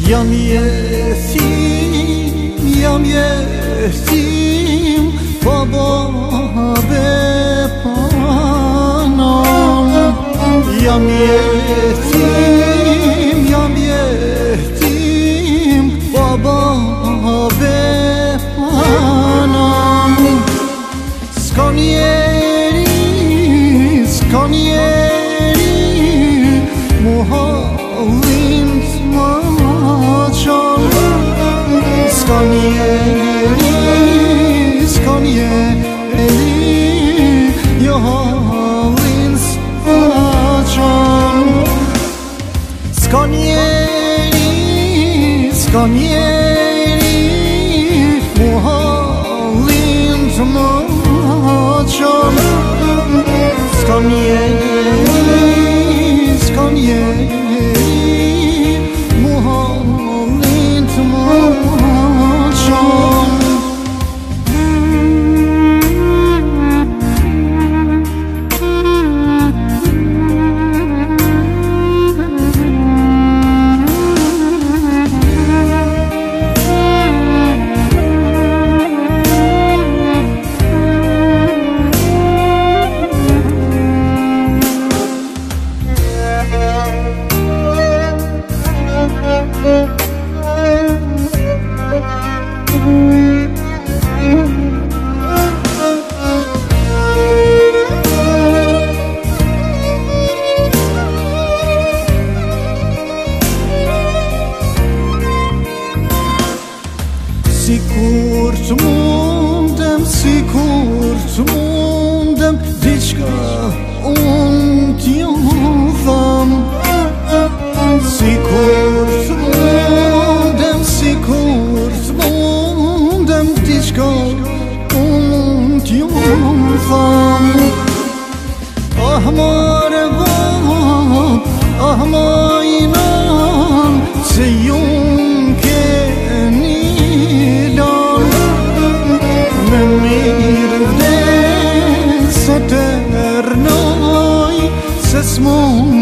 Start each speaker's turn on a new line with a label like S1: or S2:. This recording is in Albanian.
S1: Jam jetim baba be panon Jam jetim baba be panon S'ka njeri mu hallin t'ma qan S'ka njeri jo hallin s'ma qan S'ka njeri mu hallin t'ma qan S'ka njeri mu hallin t'ma qan Sikur t'mundem diçka unë t'ju tham Sikur t'mundem diçka unë t'ju tham Ah mare vab, ah ma inan se ju S'mon